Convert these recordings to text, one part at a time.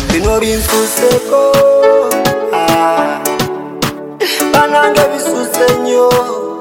bino binsuseko banange bisuse nnyo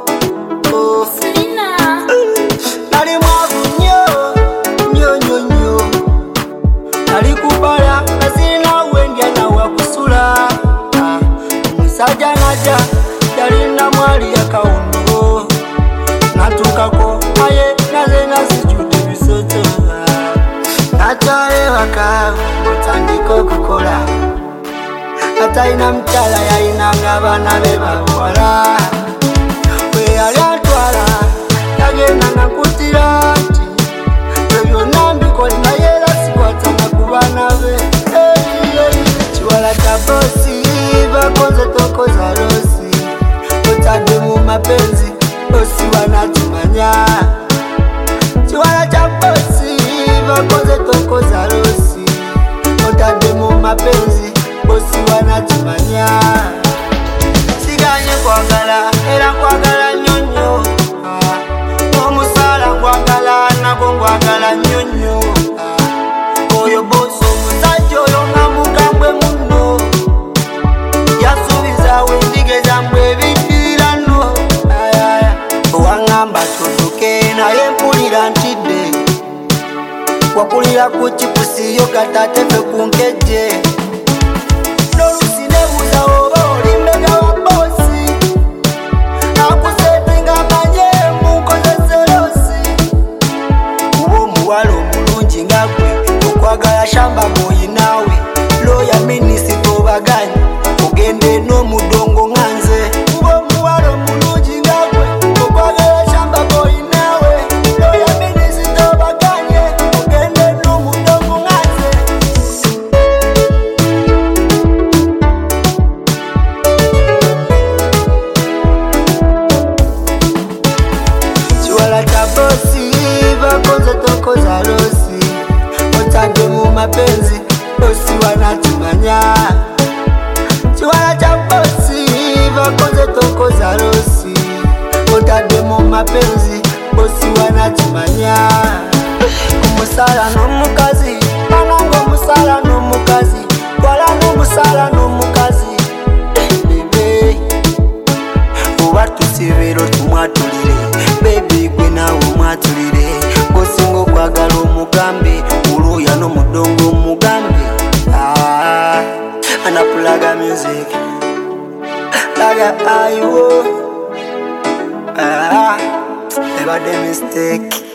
nali mwavu nnyo nnyo nnyo nnyo nali kubala nasirina wendya nawa kusula omusajja najja yalina mwali yakawundo natukako aye naze nazijjudde bisoto nakyale waka otandika okukola atalina mukyala yalinanga abaana be babuwala bwe yali atwala yagenda nakutira nti ebyonna mbikola naye era sikwatanga ku baana be kiwala kya bosi bakoze tokoza losi otadde mu mapenzi bosi wanakimanya kiwala kya bosi bakoze tokoza losi otadde mu mapenzi bosi wanakimanya siganye kwagala era kwagala nnyo nnyo omusala nkwagala nagwo nkwagala nnyo nnyo oyo bosi omusajja oyo nga mugambwe munno yasuubiza wendigeza mbwe ebiddirira nno owaŋŋamba tutuke naye mpulira ntidde wakulira ku kipusiyo katate fe ku nkejje n'olusi nebuuza oba oli mbega wa bosi akusetinga manye munkozeserosi kuba omuwala omulungi nga gwe okwagala shamba bw'oyinaawe looya minisita obaganye ogende n'omudongo nga nze kuba omuwala omulungi nga gwe okwagala shamba bw'oyinaawe looya minisita obaganye ogende n'omudongo nga nze kiwala kya bosi bakoze tokoza losi otadde mu mapenzi bosi wanakimanya kiwala kya bosi bakoze tokoza losi otadde mu mapenzi bosi wanakimanya omusala n'omukazi bananga omusala n'omukazi wala n'omusala n'omukazi bebe oba tusibiro tumwatulire bebi gwe naawe omwatulire gosinga okwagala omugambe oluuya n'omudongo omugambe anapulaga music laga ayiwo ebadde mistake